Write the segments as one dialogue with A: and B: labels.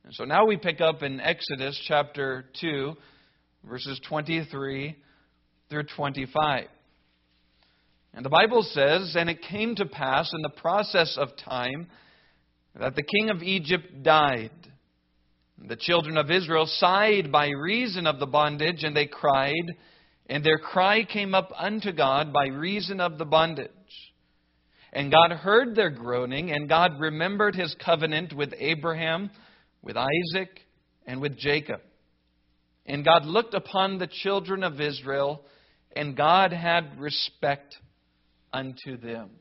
A: And so now we pick up in Exodus chapter 2, verses 23 through 25. And the Bible says, "And it came to pass in the process of time that the king of Egypt died. The children of Israel sighed by reason of the bondage, and they cried, and their cry came up unto God by reason of the bondage. And God heard their groaning, and God remembered His covenant with Abraham, with Isaac, and with Jacob. And God looked upon the children of Israel, and God had respect unto them."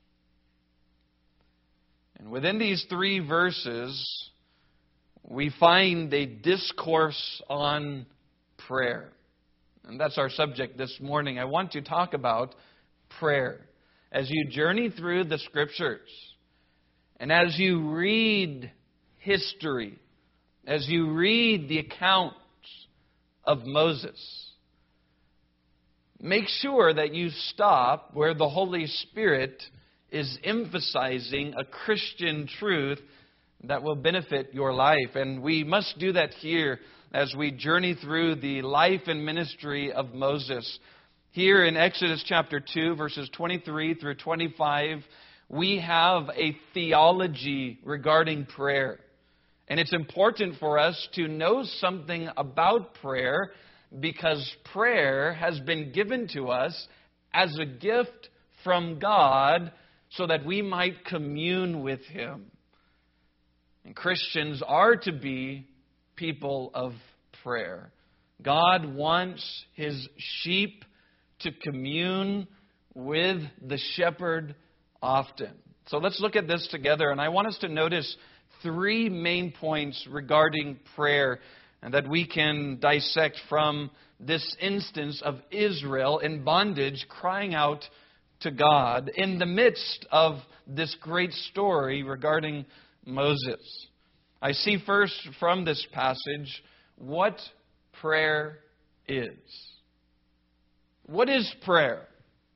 A: And within these 3 verses, we find a discourse on prayer. And that's our subject this morning. I want to talk about prayer. As you journey through the Scriptures, and as you read history, as you read the accounts of Moses, make sure that you stop where the Holy Spirit is emphasizing a Christian truth that will benefit your life. And we must do that here as we journey through the life and ministry of Moses. Here in Exodus chapter 2, verses 23 through 25, we have a theology regarding prayer. And it's important for us to know something about prayer, because prayer has been given to us as a gift from God so that we might commune with Him. And Christians are to be people of prayer. God wants His sheep to commune with the shepherd often. So let's look at this together. And I want us to notice 3 main points regarding prayer and that we can dissect from this instance of Israel in bondage crying out to God in the midst of this great story regarding Moses. I see first from this passage what prayer is. What is prayer?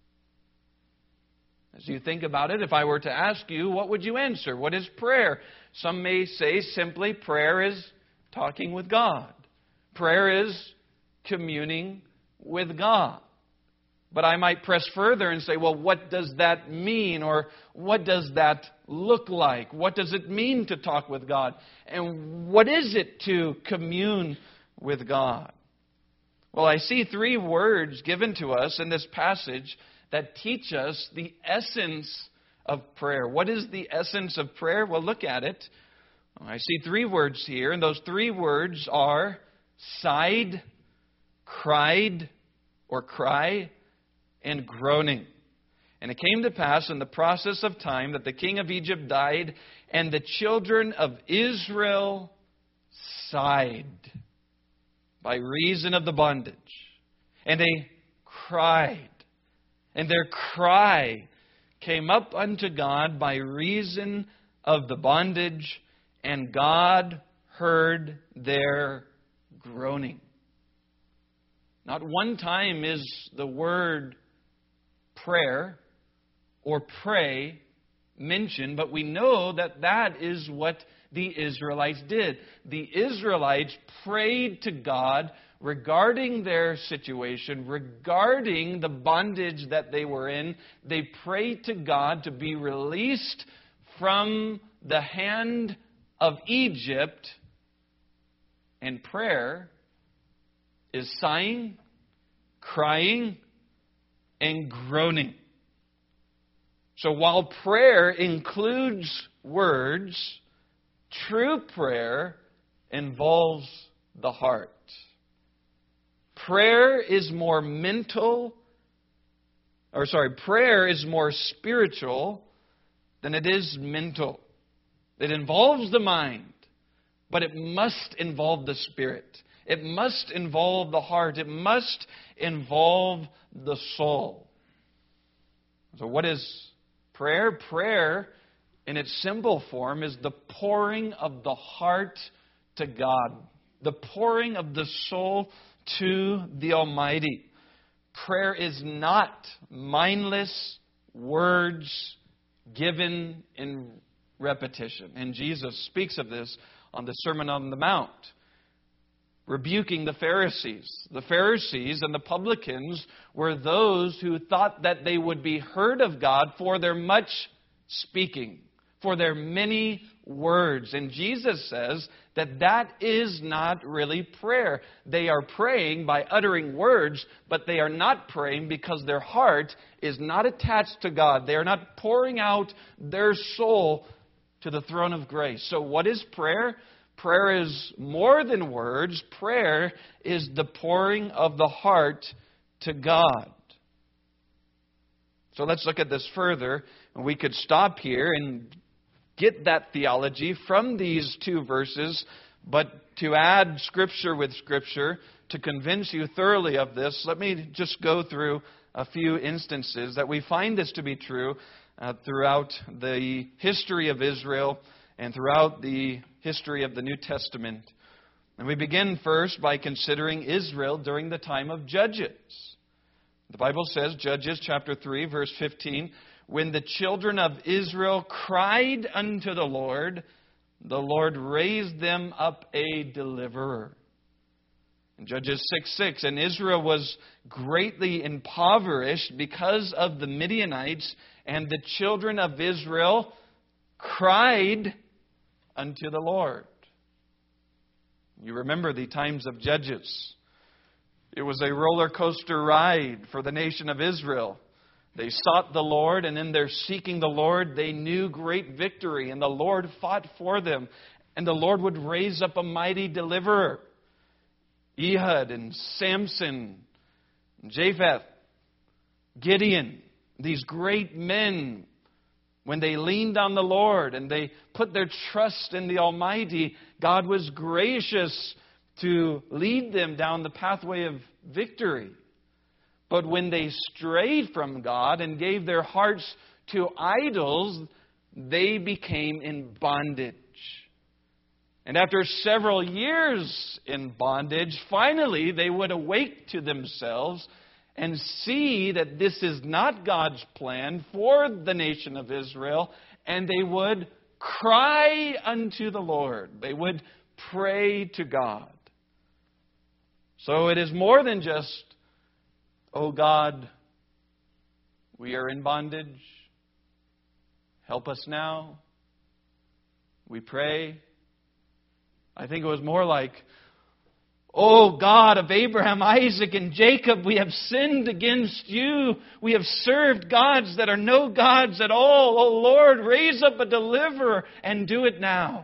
A: As you think about it, if I were to ask you, what would you answer? What is prayer? Some may say simply prayer is talking with God. Prayer is communing with God. But I might press further and say, well, what does that mean? Or what does that look like? What does it mean to talk with God? And what is it to commune with God? Well, I see 3 words given to us in this passage that teach us the essence of prayer. What is the essence of prayer? Well, look at it. I see 3 words here, and those 3 words are sighed, cried, or cry, and groaning. And it came to pass in the process of time that the king of Egypt died, and the children of Israel sighed by reason of the bondage. And they cried. And their cry came up unto God by reason of the bondage, and God heard their groaning. Not one time is the word prayer or pray mentioned, but we know that that is what the Israelites did. The Israelites prayed to God regarding their situation, regarding the bondage that they were in. They prayed to God to be released from the hand of Egypt. And prayer is sighing, crying, and groaning. So while prayer includes words, true prayer involves the heart. Prayer is more spiritual than it is mental. It involves the mind, but it must involve the spirit. It must involve the heart. It must involve the soul. So what is prayer? Prayer, in its simple form, is the pouring of the heart to God. The pouring of the soul to the Almighty. Prayer is not mindless words given in repetition. And Jesus speaks of this on the Sermon on the Mount, rebuking the Pharisees. The Pharisees and the publicans were those who thought that they would be heard of God for their much speaking, for their many words. And Jesus says that that is not really prayer. They are praying by uttering words, but they are not praying because their heart is not attached to God. They are not pouring out their soul to the throne of grace. So what is prayer? Prayer is more than words. Prayer is the pouring of the heart to God. So let's look at this further. We could stop here and get that theology from these two verses, but to add Scripture with Scripture to convince you thoroughly of this, let me just go through a few instances that we find this to be true throughout the history of Israel and throughout the history of the New Testament. And we begin first by considering Israel during the time of Judges. The Bible says, Judges chapter 3, verse 15, when the children of Israel cried unto the Lord raised them up a deliverer. In Judges 6:6, and Israel was greatly impoverished because of the Midianites, and the children of Israel cried unto the Lord. You remember the times of Judges. It was a roller coaster ride for the nation of Israel. They sought the Lord, and in their seeking the Lord, they knew great victory, and the Lord fought for them, and the Lord would raise up a mighty deliverer. Ehud and Samson, and Japheth, Gideon, these great men, when they leaned on the Lord and they put their trust in the Almighty, God was gracious to lead them down the pathway of victory. But when they strayed from God and gave their hearts to idols, they became in bondage. And after several years in bondage, finally they would awake to themselves and see that this is not God's plan for the nation of Israel, and they would cry unto the Lord. They would pray to God. So it is more than just, oh God, we are in bondage. Help us now. We pray. I think it was more like, oh God of Abraham, Isaac, and Jacob, we have sinned against you. We have served gods that are no gods at all. Oh Lord, raise up a deliverer and do it now.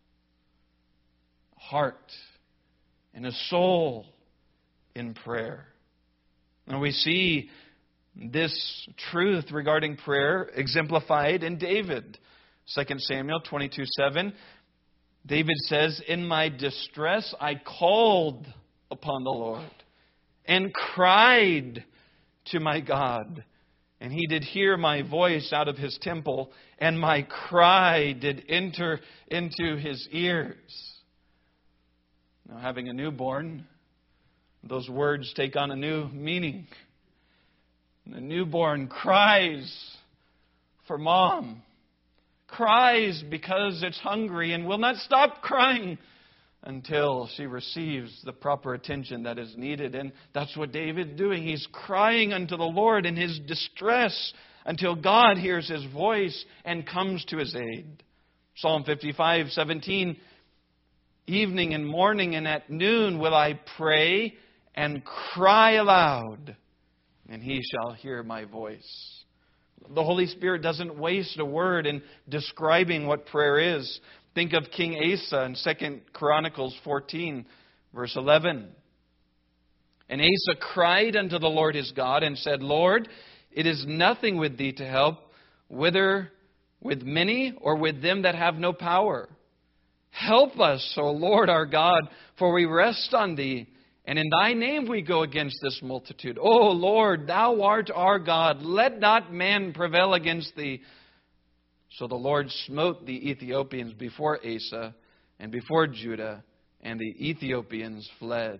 A: A heart and a soul in prayer. And we see this truth regarding prayer exemplified in David. 2 Samuel 22:7. David says, in my distress I called upon the Lord and cried to my God. And he did hear my voice out of his temple, and my cry did enter into his ears. Now, having a newborn, those words take on a new meaning. The newborn cries for mom. Cries because it's hungry and will not stop crying until she receives the proper attention that is needed. And that's what David's doing. He's crying unto the Lord in his distress until God hears his voice and comes to his aid. Psalm 55:17, evening and morning and at noon will I pray and cry aloud, and he shall hear my voice. The Holy Spirit doesn't waste a word in describing what prayer is. Think of King Asa in 2 Chronicles 14, verse 11. And Asa cried unto the Lord his God and said, Lord, it is nothing with thee to help, whether with many or with them that have no power. Help us, O Lord our God, for we rest on thee. And in thy name we go against this multitude. O Lord, thou art our God. Let not man prevail against thee. So the Lord smote the Ethiopians before Asa and before Judah, and the Ethiopians fled.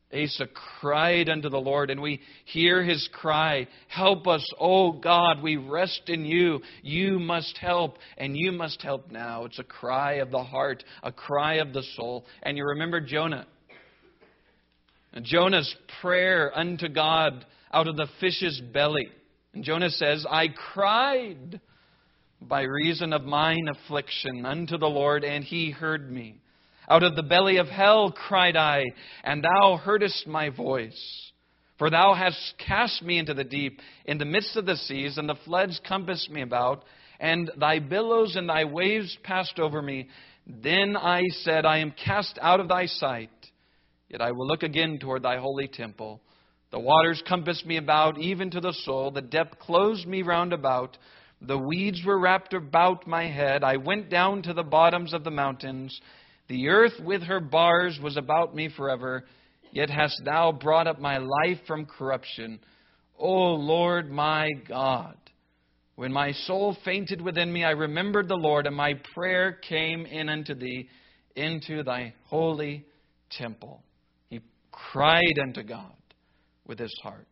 A: Asa cried unto the Lord, and we hear his cry, "Help us, O God, we rest in you. You must help, and you must help now." It's a cry of the heart, a cry of the soul. And you remember Jonah. Jonah's prayer unto God out of the fish's belly. And Jonah says, "I cried by reason of mine affliction unto the Lord, and he heard me. Out of the belly of hell cried I, and thou heardest my voice. For thou hast cast me into the deep, in the midst of the seas, and the floods compassed me about, and thy billows and thy waves passed over me. Then I said, I am cast out of thy sight, yet I will look again toward thy holy temple. The waters compassed me about, even to the soul. The depth closed me round about. The weeds were wrapped about my head. I went down to the bottoms of the mountains. The earth with her bars was about me forever. Yet hast thou brought up my life from corruption, O Lord my God. When my soul fainted within me, I remembered the Lord, and my prayer came in unto thee, into thy holy temple." He cried unto God with his heart.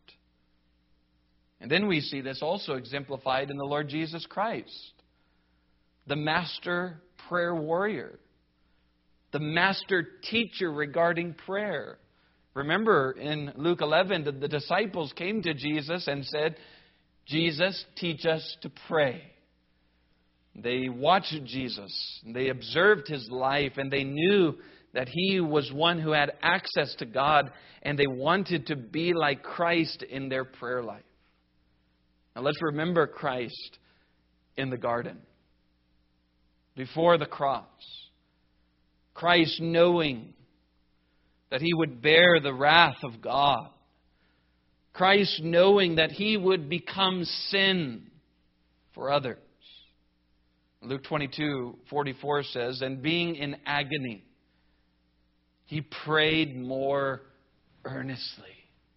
A: And then we see this also exemplified in the Lord Jesus Christ, the master prayer warrior, the master teacher regarding prayer. Remember in Luke 11, the disciples came to Jesus and said, "Jesus, teach us to pray." They watched Jesus, and they observed his life, and they knew that he was one who had access to God, and they wanted to be like Christ in their prayer life. Now let's remember Christ in the garden, before the cross. Christ knowing that he would bear the wrath of God. Christ knowing that he would become sin for others. Luke 22:44 says, "And being in agony, he prayed more earnestly."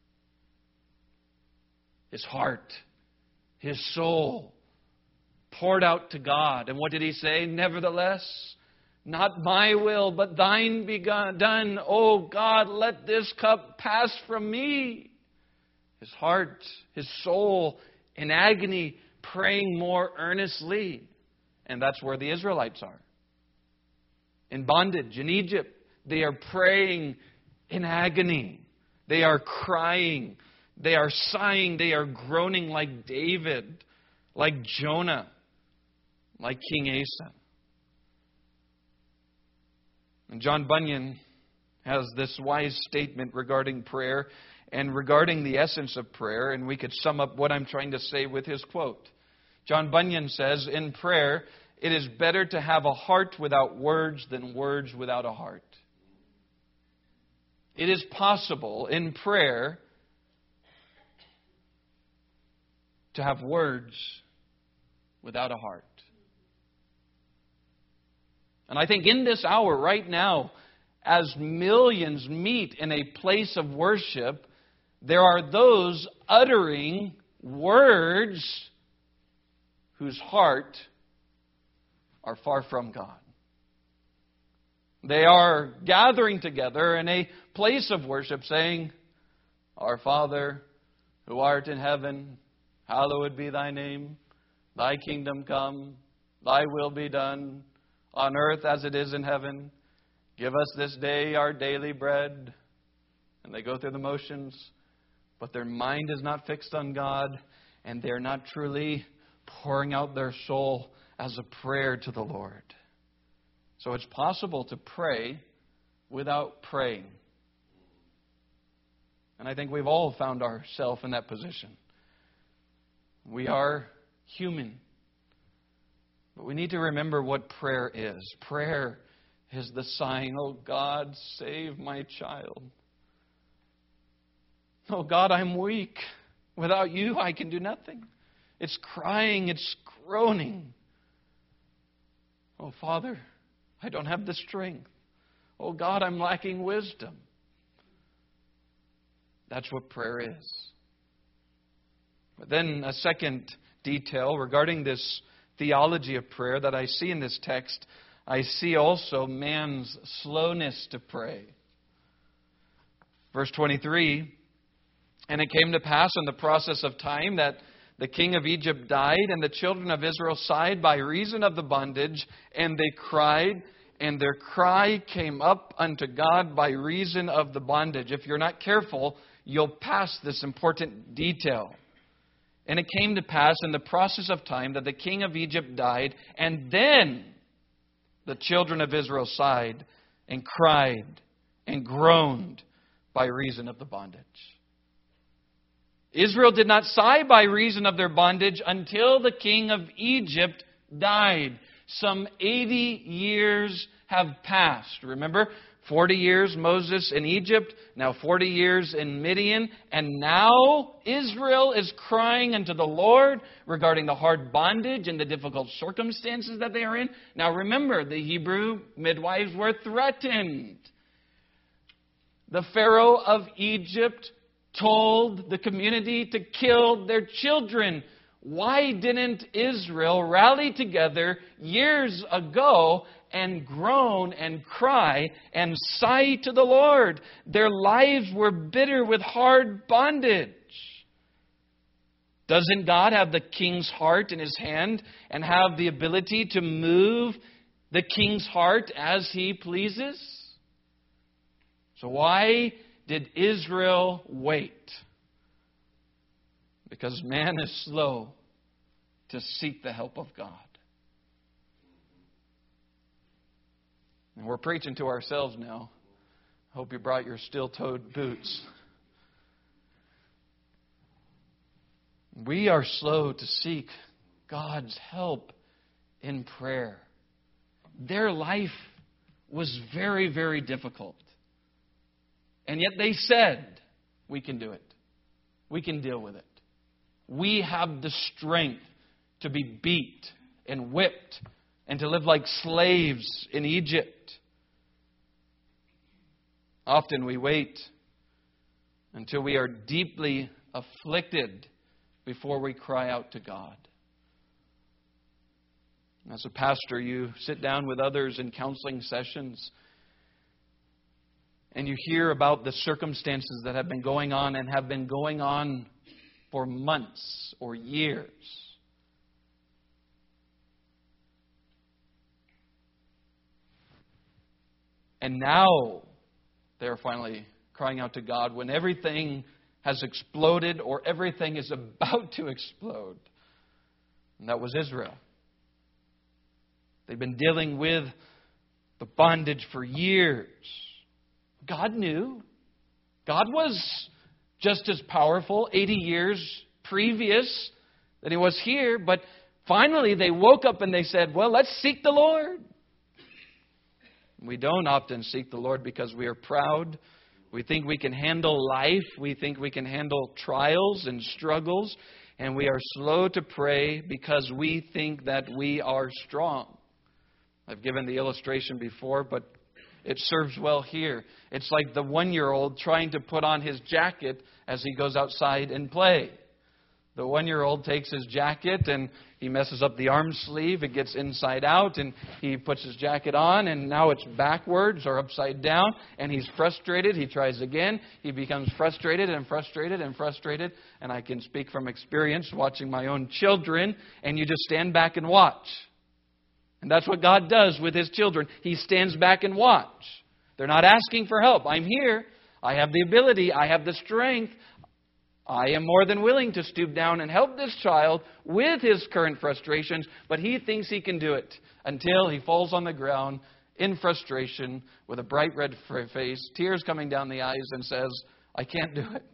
A: His heart, his soul poured out to God. And what did he say? "Nevertheless, not my will, but thine be done. O God, let this cup pass from me." His heart, his soul in agony, praying more earnestly. And that's where the Israelites are. In bondage in Egypt, they are praying in agony. They are crying. They are sighing. They are groaning like David, like Jonah, like King Asa. And John Bunyan has this wise statement regarding prayer and regarding the essence of prayer, and we could sum up what I'm trying to say with his quote. John Bunyan says, "In prayer, it is better to have a heart without words than words without a heart." It is possible in prayer to have words without a heart. And I think in this hour right now, as millions meet in a place of worship, there are those uttering words whose heart are far from God. They are gathering together in a place of worship saying, "Our Father, who art in heaven, hallowed be thy name. Thy kingdom come, thy will be done, on earth as it is in heaven. Give us this day our daily bread." And they go through the motions, but their mind is not fixed on God, and they're not truly pouring out their soul as a prayer to the Lord. So it's possible to pray without praying. And I think we've all found ourselves in that position. We are human. But we need to remember what prayer is. Prayer is the sighing, "Oh God, save my child. Oh God, I'm weak. Without you, I can do nothing." It's crying, it's groaning. "Oh Father, I don't have the strength. Oh God, I'm lacking wisdom." That's what prayer is. But then a second detail regarding this theology of prayer that I see in this text, I see also man's slowness to pray. Verse 23, and it came to pass in the process of time that the king of Egypt died, and the children of Israel sighed by reason of the bondage, and they cried, and their cry came up unto God by reason of the bondage. If you're not careful, you'll pass this important detail. And it came to pass in the process of time that the king of Egypt died, and then the children of Israel sighed and cried and groaned by reason of the bondage. Israel did not sigh by reason of their bondage until the king of Egypt died. Some 80 years have passed. Remember, 40 years Moses in Egypt, now 40 years in Midian, and now Israel is crying unto the Lord regarding the hard bondage and the difficult circumstances that they are in. Now remember, the Hebrew midwives were threatened. The Pharaoh of Egypt told the community to kill their children. Why didn't Israel rally together years ago and groan and cry and sigh to the Lord? Their lives were bitter with hard bondage. Doesn't God have the king's heart in His hand and have the ability to move the king's heart as He pleases? So why did Israel wait? Because man is slow to seek the help of God. And we're preaching to ourselves now. Hope you brought your steel-toed boots. We are slow to seek God's help in prayer. Their life was very, very difficult. And yet they said, we can do it. We can deal with it. We have the strength to be beat and whipped and to live like slaves in Egypt. Often we wait until we are deeply afflicted before we cry out to God. As a pastor, you sit down with others in counseling sessions and you hear about the circumstances that have been going on and have been going on for months or years. And now they're finally crying out to God when everything has exploded or everything is about to explode. And that was Israel. They've been dealing with the bondage for years. God knew. God was just as powerful 80 years previous than He was here. But finally they woke up and they said, well, let's seek the Lord. We don't often seek the Lord because we are proud. We think we can handle life. We think we can handle trials and struggles. And we are slow to pray because we think that we are strong. I've given the illustration before, but it serves well here. It's like the 1-year-old trying to put on his jacket as he goes outside and play. The 1-year-old takes his jacket and he messes up the arm sleeve. It gets inside out and he puts his jacket on and now it's backwards or upside down and he's frustrated. He tries again. He becomes frustrated and frustrated and frustrated. And I can speak from experience watching my own children, and you just stand back and watch. And that's what God does with His children. He stands back and watch. They're not asking for help. I'm here. I have the ability. I have the strength. I am more than willing to stoop down and help this child with his current frustrations, but he thinks he can do it until he falls on the ground in frustration with a bright red face, tears coming down the eyes, and says, I can't do it.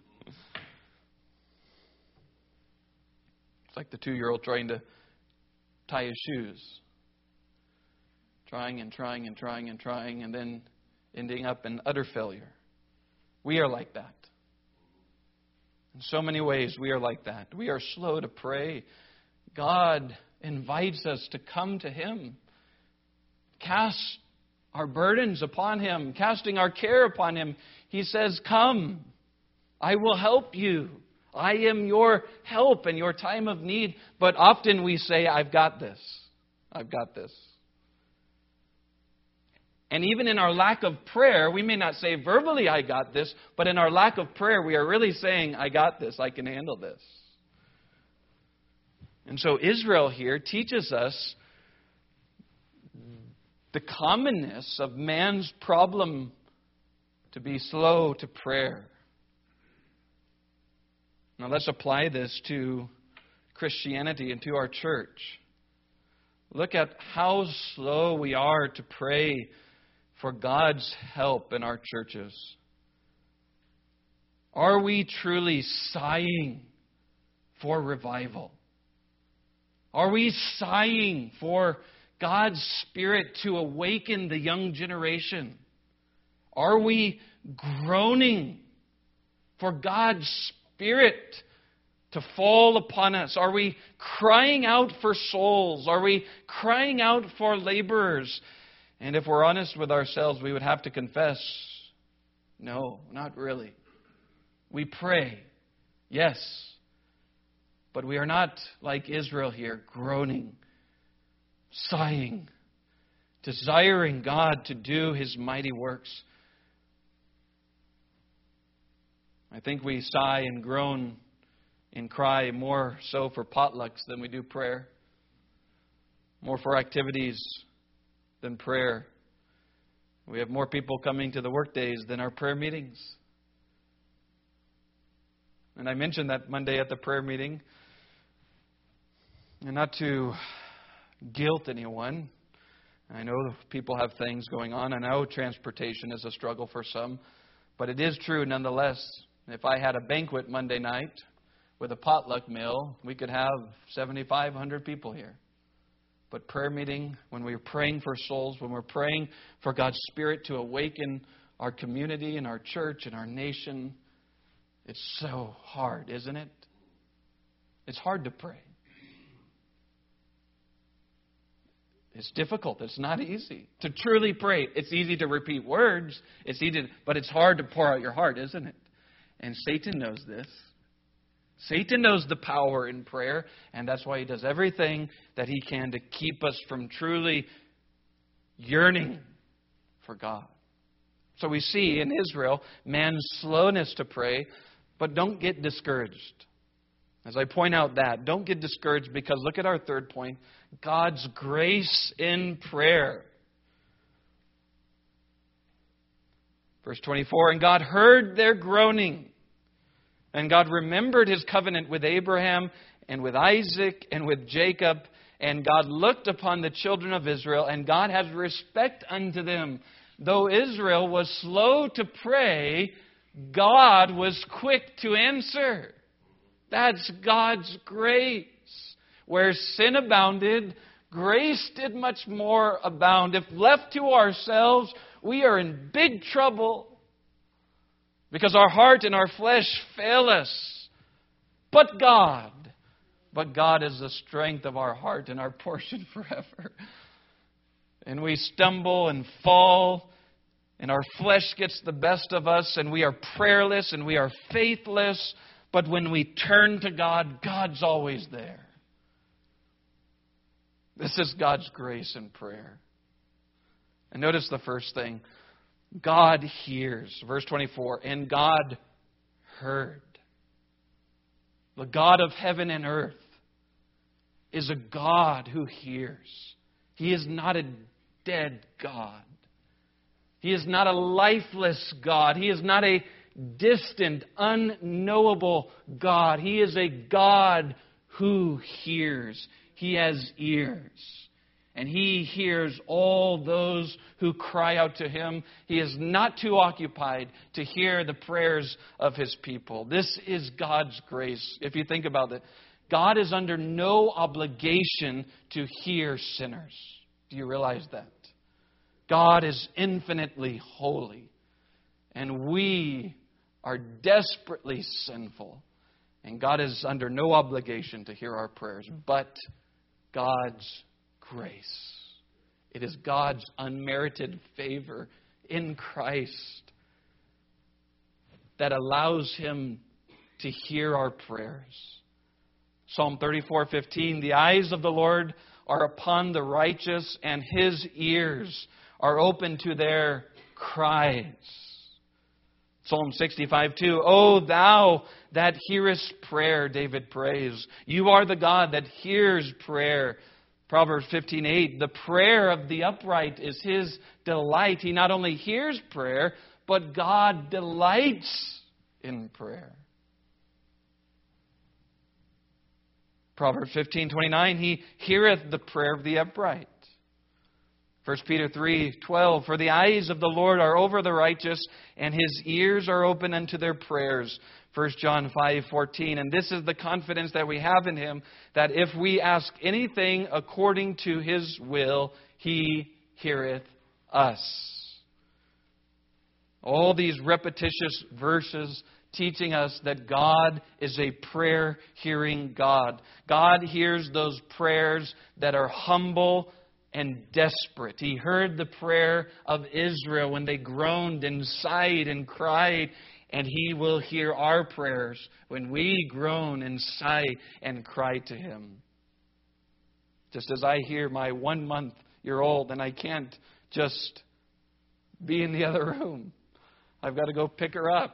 A: It's like the 2-year-old trying to tie his shoes. Trying and trying and trying and trying, and then ending up in utter failure. We are like that. In so many ways, we are like that. We are slow to pray. God invites us to come to Him. Cast our burdens upon Him, casting our care upon Him. He says, come, I will help you. I am your help in your time of need. But often we say, I've got this. I've got this. And even in our lack of prayer, we may not say verbally, I got this, but in our lack of prayer, we are really saying, I got this, I can handle this. And so Israel here teaches us the commonness of man's problem to be slow to prayer. Now let's apply this to Christianity and to our church. Look at how slow we are to pray for God's help in our churches. Are we truly sighing for revival? Are we sighing for God's Spirit to awaken the young generation? Are we groaning for God's Spirit to fall upon us? Are we crying out for souls? Are we crying out for laborers? And if we're honest with ourselves, we would have to confess, no, not really. We pray, yes, but we are not like Israel here, groaning, sighing, desiring God to do His mighty works. I think we sigh and groan and cry more so for potlucks than we do prayer. More for activities than prayer. We have more people coming to the work days than our prayer meetings. And I mentioned that Monday at the prayer meeting. And not to guilt anyone. I know people have things going on. I know transportation is a struggle for some. But it is true nonetheless. If I had a banquet Monday night with a potluck meal, we could have 7,500 people here. But prayer meeting, when we're praying for souls, when we're praying for God's Spirit to awaken our community and our church and our nation, it's so hard, isn't it? It's hard to pray. It's difficult. It's not easy to truly pray. It's easy to repeat words. It's easy, but it's hard to pour out your heart, isn't it? And Satan knows this. Satan knows the power in prayer, and that's why he does everything that he can to keep us from truly yearning for God. So we see in Israel man's slowness to pray, but don't get discouraged. As I point out that, don't get discouraged because look at our third point, God's grace in prayer. Verse 24, and God heard their groaning. And God remembered His covenant with Abraham and with Isaac and with Jacob. And God looked upon the children of Israel, and God has respect unto them. Though Israel was slow to pray, God was quick to answer. That's God's grace. Where sin abounded, grace did much more abound. If left to ourselves, we are in big trouble. Because our heart and our flesh fail us. But God is the strength of our heart and our portion forever. And we stumble and fall, and our flesh gets the best of us, and we are prayerless and we are faithless. But when we turn to God, God's always there. This is God's grace in prayer. And notice the first thing. God hears. Verse 24, and God heard. The God of heaven and earth is a God who hears. He is not a dead God. He is not a lifeless God. He is not a distant, unknowable God. He is a God who hears. He has ears. And He hears all those who cry out to Him. He is not too occupied to hear the prayers of His people. This is God's grace. If you think about it, God is under no obligation to hear sinners. Do you realize that? God is infinitely holy. And we are desperately sinful. And God is under no obligation to hear our prayers. But God's grace. It is God's unmerited favor in Christ that allows Him to hear our prayers. Psalm 34:15, the eyes of the Lord are upon the righteous, and His ears are open to their cries. Psalm 65:2, O thou that hearest prayer, David prays. You are the God that hears prayer. Proverbs 15:8, the prayer of the upright is his delight. He not only hears prayer, but God delights in prayer. Proverbs 15:29, he heareth the prayer of the upright. 1 Peter 3:12, for the eyes of the Lord are over the righteous, and his ears are open unto their prayers. 1 John 5:14, and this is the confidence that we have in him, that if we ask anything according to his will, he heareth us. All these repetitious verses teaching us that God is a prayer-hearing God. God hears those prayers that are humble and desperate. He heard the prayer of Israel when they groaned and sighed and cried, and He will hear our prayers when we groan and sigh and cry to Him. Just as I hear my 1-month-old and I can't just be in the other room. I've got to go pick her up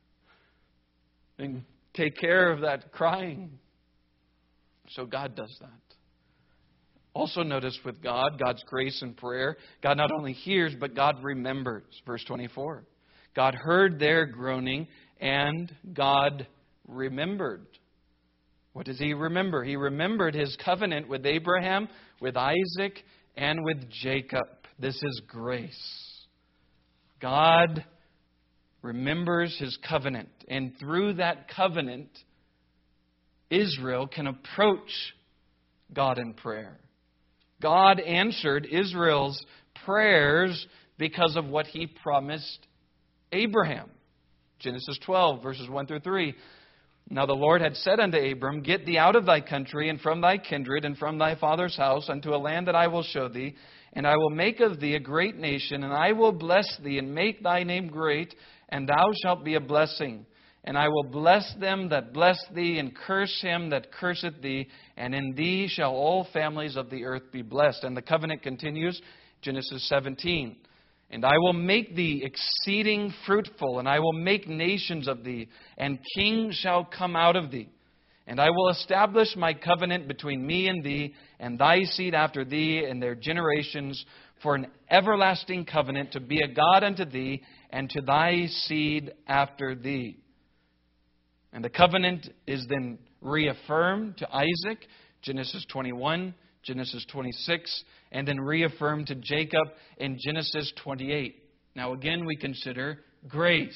A: and take care of that crying. So God does that. Also notice with God, God's grace and prayer, God not only hears, but God remembers. Verse 24. God heard their groaning, and God remembered. What does He remember? He remembered His covenant with Abraham, with Isaac, and with Jacob. This is grace. God remembers His covenant. And through that covenant, Israel can approach God in prayer. God answered Israel's prayers because of what He promised Abraham. Genesis 12, verses 1 through 3. Now the Lord had said unto Abram, Get thee out of thy country, and from thy kindred, and from thy father's house, unto a land that I will show thee. And I will make of thee a great nation, and I will bless thee, and make thy name great, and thou shalt be a blessing. And I will bless them that bless thee, and curse him that curseth thee. And in thee shall all families of the earth be blessed. And the covenant continues, Genesis 17. And I will make thee exceeding fruitful, and I will make nations of thee, and kings shall come out of thee. And I will establish my covenant between me and thee, and thy seed after thee, and their generations, for an everlasting covenant, to be a God unto thee, and to thy seed after thee. And the covenant is then reaffirmed to Isaac, Genesis 21, Genesis 26, and then reaffirmed to Jacob in Genesis 28. Now again we consider grace.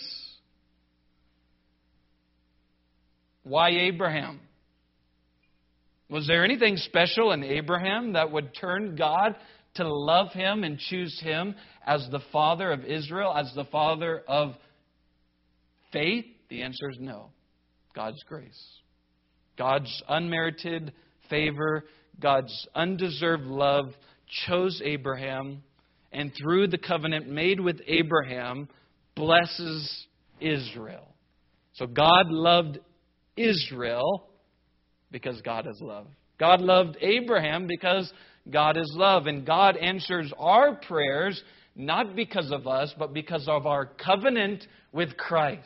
A: Why Abraham? Was there anything special in Abraham that would turn God to love him and choose him as the father of Israel, as the father of faith? The answer is no. God's grace. God's unmerited favor, God's undeserved love chose Abraham, and through the covenant made with Abraham, blesses Israel. So God loved Israel because God is love. God loved Abraham because God is love. And God answers our prayers not because of us, but because of our covenant with Christ.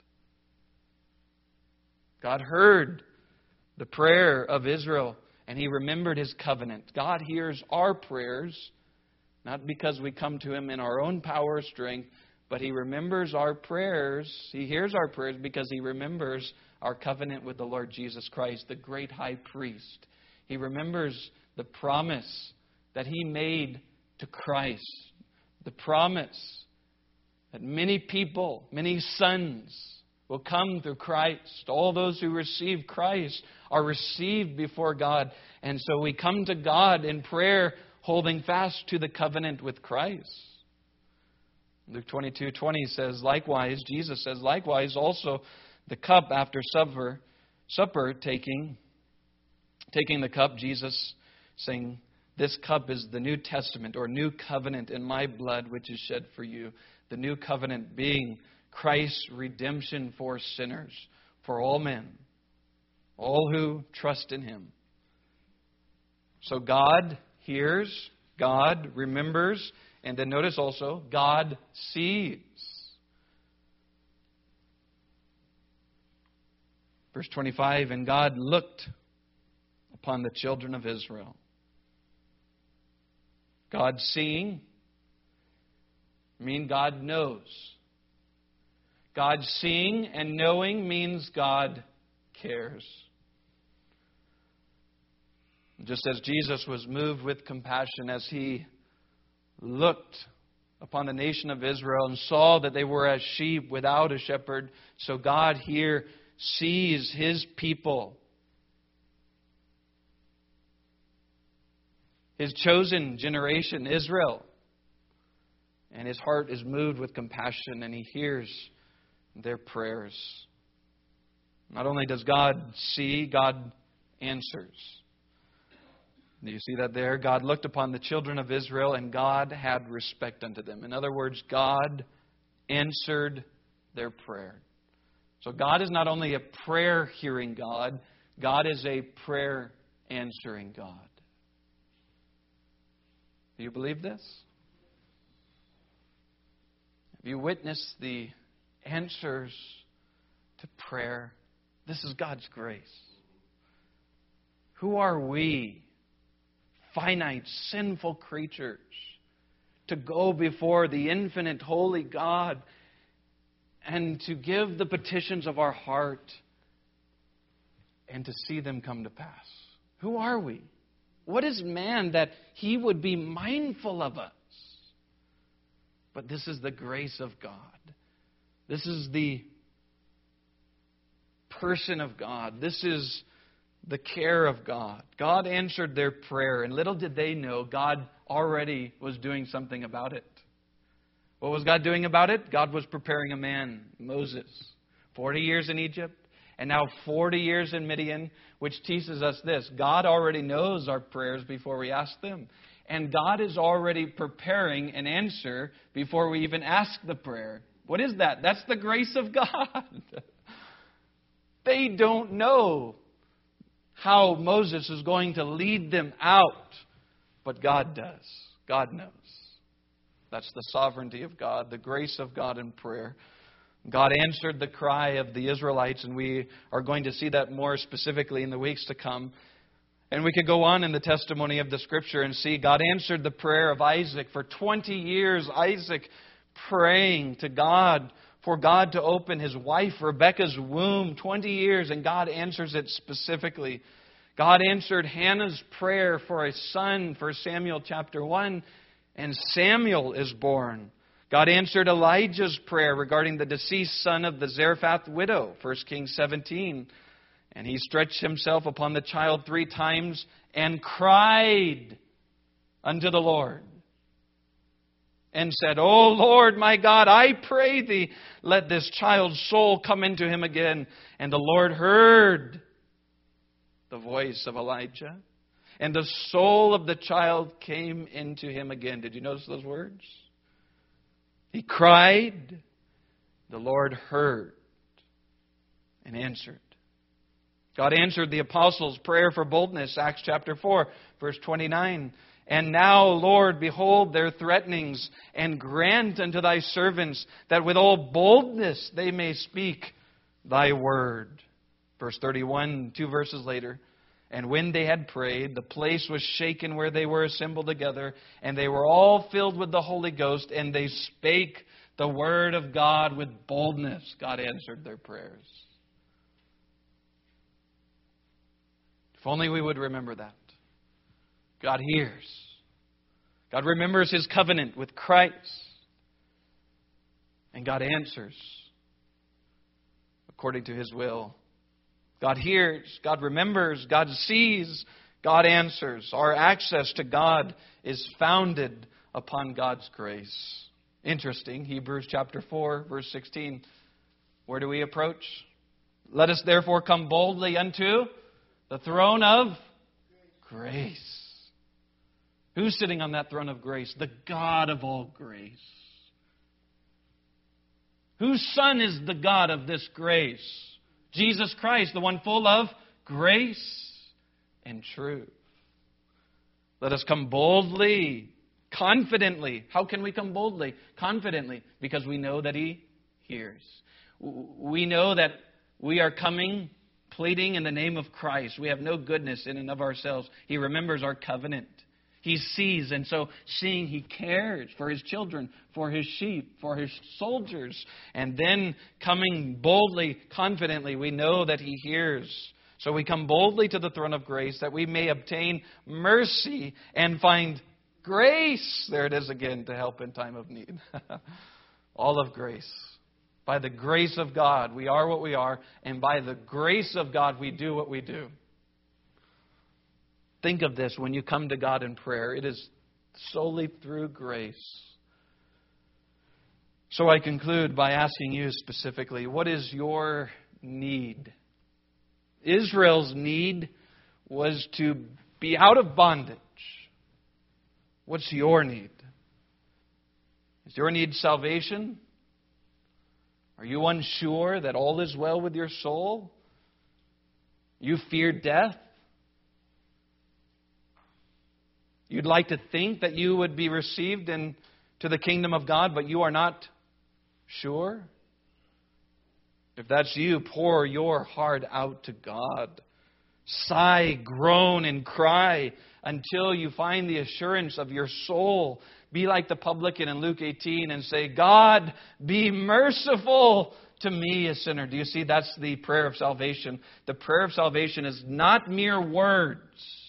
A: God heard the prayer of Israel, and He remembered His covenant. God hears our prayers, not because we come to Him in our own power or strength, but He remembers our prayers. He hears our prayers because He remembers our covenant with the Lord Jesus Christ, the great high priest. He remembers the promise that He made to Christ, the promise that many people, many sons, will come through Christ. All those who receive Christ are received before God. And so we come to God in prayer, holding fast to the covenant with Christ. Luke 22:20 says, likewise, Jesus says, likewise also the cup after supper taking the cup, Jesus saying, this cup is the New Testament or New Covenant in my blood, which is shed for you. The New Covenant being Christ's redemption for sinners, for all men, all who trust in Him. So God hears, God remembers, And then notice also, God sees. Verse 25, and God looked upon the children of Israel. God seeing means God knows. God seeing and knowing means God cares. Just as Jesus was moved with compassion as He looked upon the nation of Israel and saw that they were as sheep without a shepherd, so God here sees His people, His chosen generation, Israel. And His heart is moved with compassion, and He hears their prayers. Not only does God see, God answers. Do you see that there? God looked upon the children of Israel, and God had respect unto them. In other words, God answered their prayer. So God is not only a prayer-hearing God, God is a prayer-answering God. Do you believe this? Have you witnessed the answers to prayer? This is God's grace. Who are we, finite, sinful creatures, to go before the infinite, holy God and to give the petitions of our heart and to see them come to pass? Who are we? What is man that he would be mindful of us? But this is the grace of God. This is the person of God. This is the care of God. God answered their prayer, and little did they know God already was doing something about it. What was God doing about it? God was preparing a man, Moses. 40 years in Egypt, and now 40 years in Midian, which teaches us this. God already knows our prayers before we ask them. And God is already preparing an answer before we even ask the prayer. What is that? That's the grace of God. They don't know how Moses is going to lead them out, but God does. God knows. That's the sovereignty of God, the grace of God in prayer. God answered the cry of the Israelites, and we are going to see that more specifically in the weeks to come. And we could go on in the testimony of the Scripture and see God answered the prayer of Isaac. For 20 years, Isaac praying to God for God to open his wife Rebekah's womb. 20 years, and God answers it specifically. God answered Hannah's prayer for a son, 1 Samuel chapter 1, and Samuel is born. God answered Elijah's prayer regarding the deceased son of the Zarephath widow, 1 Kings 17. And he stretched himself upon the child 3 times and cried unto the Lord and said, O Lord my God, I pray thee, let this child's soul come into him again. And the Lord heard the voice of Elijah, and the soul of the child came into him again. Did you notice those words? He cried, the Lord heard and answered. God answered the apostles' prayer for boldness, Acts chapter 4, verse 29. And now, Lord, behold their threatenings, and grant unto thy servants that with all boldness they may speak thy word. Verse 31, 2 verses later. And when they had prayed, the place was shaken where they were assembled together, and they were all filled with the Holy Ghost, and they spake the word of God with boldness. God answered their prayers. If only we would remember that. God hears. God remembers His covenant with Christ. And God answers according to His will. God hears, God remembers, God sees, God answers. Our access to God is founded upon God's grace. Interesting, Hebrews chapter 4, verse 16. Where do we approach? Let us therefore come boldly unto the throne of grace. Who's sitting on that throne of grace? The God of all grace. Whose Son is the God of this grace? Jesus Christ, the one full of grace and truth. Let us come boldly confidently. How can we come boldly? Confidently, because we know that He hears. We know that we are coming pleading in the name of Christ. We have no goodness in and of ourselves. He remembers our covenant. He sees, and so seeing, He cares for His children, for His sheep, for His soldiers. And then coming boldly, confidently, we know that He hears. So we come boldly to the throne of grace that we may obtain mercy and find grace. There it is again, to help in time of need. All of grace. By the grace of God, we are what we are, and by the grace of God, we do what we do. Think of this when you come to God in prayer. It is solely through grace. So I conclude by asking you specifically, what is your need? Israel's need was to be out of bondage. What's your need? Is your need salvation? Are you unsure that all is well with your soul? You fear death? You'd like to think that you would be received into the kingdom of God, but you are not sure? If that's you, pour your heart out to God. Sigh, groan, and cry until you find the assurance of your soul. Be like the publican in Luke 18 and say, God, be merciful to me, a sinner. Do you see? That's the prayer of salvation. The prayer of salvation is not mere words.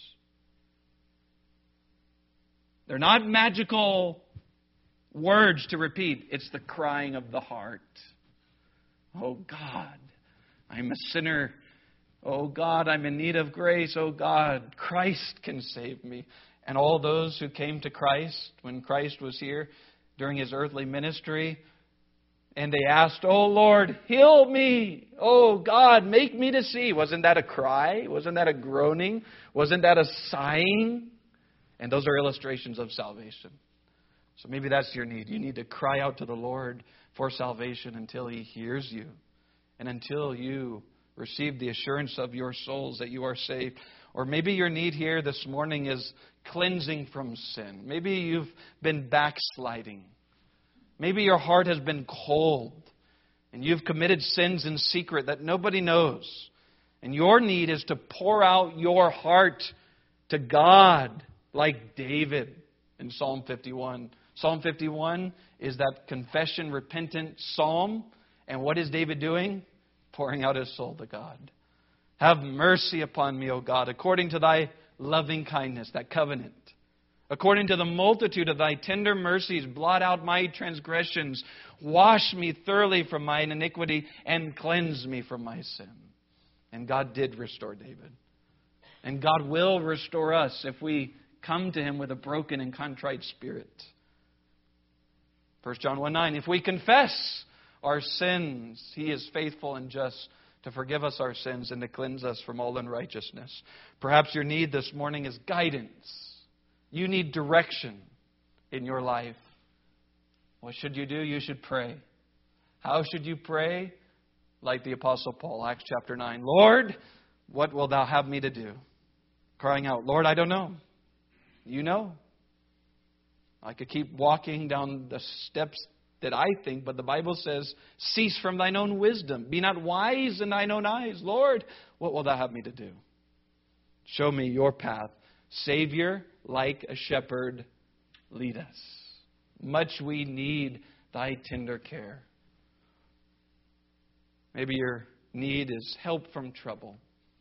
A: They're not magical words to repeat. It's the crying of the heart. Oh God, I'm a sinner. Oh God, I'm in need of grace. Oh God, Christ can save me. And all those who came to Christ when Christ was here during His earthly ministry, and they asked, oh Lord, heal me. Oh God, make me to see. Wasn't that a cry? Wasn't that a groaning? Wasn't that a sighing? And those are illustrations of salvation. So maybe that's your need. You need to cry out to the Lord for salvation until He hears you. And until you receive the assurance of your souls that you are saved. Or maybe your need here this morning is cleansing from sin. Maybe you've been backsliding. Maybe your heart has been cold. And you've committed sins in secret that nobody knows. And your need is to pour out your heart to God. Like David in Psalm 51. Psalm 51 is that confession, repentant psalm. And what is David doing? Pouring out his soul to God. Have mercy upon me, O God, according to Thy loving kindness, that covenant. According to the multitude of Thy tender mercies, blot out my transgressions. Wash me thoroughly from mine iniquity and cleanse me from my sin. And God did restore David. And God will restore us if we come to Him with a broken and contrite spirit. 1 John 1:9, if we confess our sins, He is faithful and just to forgive us our sins and to cleanse us from all unrighteousness. Perhaps your need this morning is guidance. You need direction in your life. What should you do? You should pray. How should you pray? Like the Apostle Paul, Acts chapter 9. Lord, what wilt Thou have me to do? Crying out, Lord, I don't know. You know. I could keep walking down the steps that I think, but the Bible says, cease from thine own wisdom. Be not wise in thine own eyes. Lord, what wilt Thou have me to do? Show me your path. Savior, like a shepherd, lead us. Much we need Thy tender care. Maybe your need is help from trouble.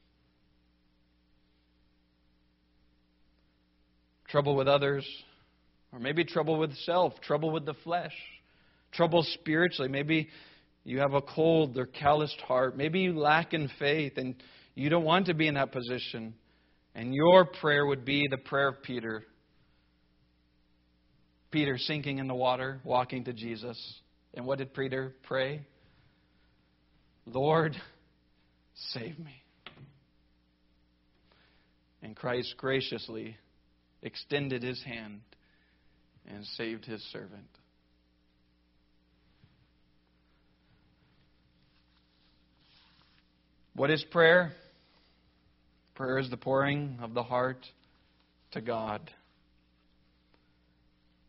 A: Trouble with others, or maybe trouble with self, trouble with the flesh, trouble spiritually. Maybe you have a cold or calloused heart. Maybe you lack in faith and you don't want to be in that position. And your prayer would be the prayer of Peter. Peter sinking in the water, walking to Jesus. And what did Peter pray? Lord, save me. And Christ graciously extended His hand and saved His servant. What is prayer? Prayer is the pouring of the heart to God.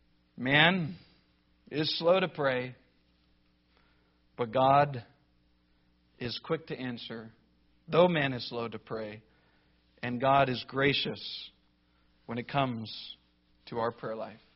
A: Man is slow to pray, but God is quick to answer, though man is slow to pray. And God is gracious when it comes to our prayer life.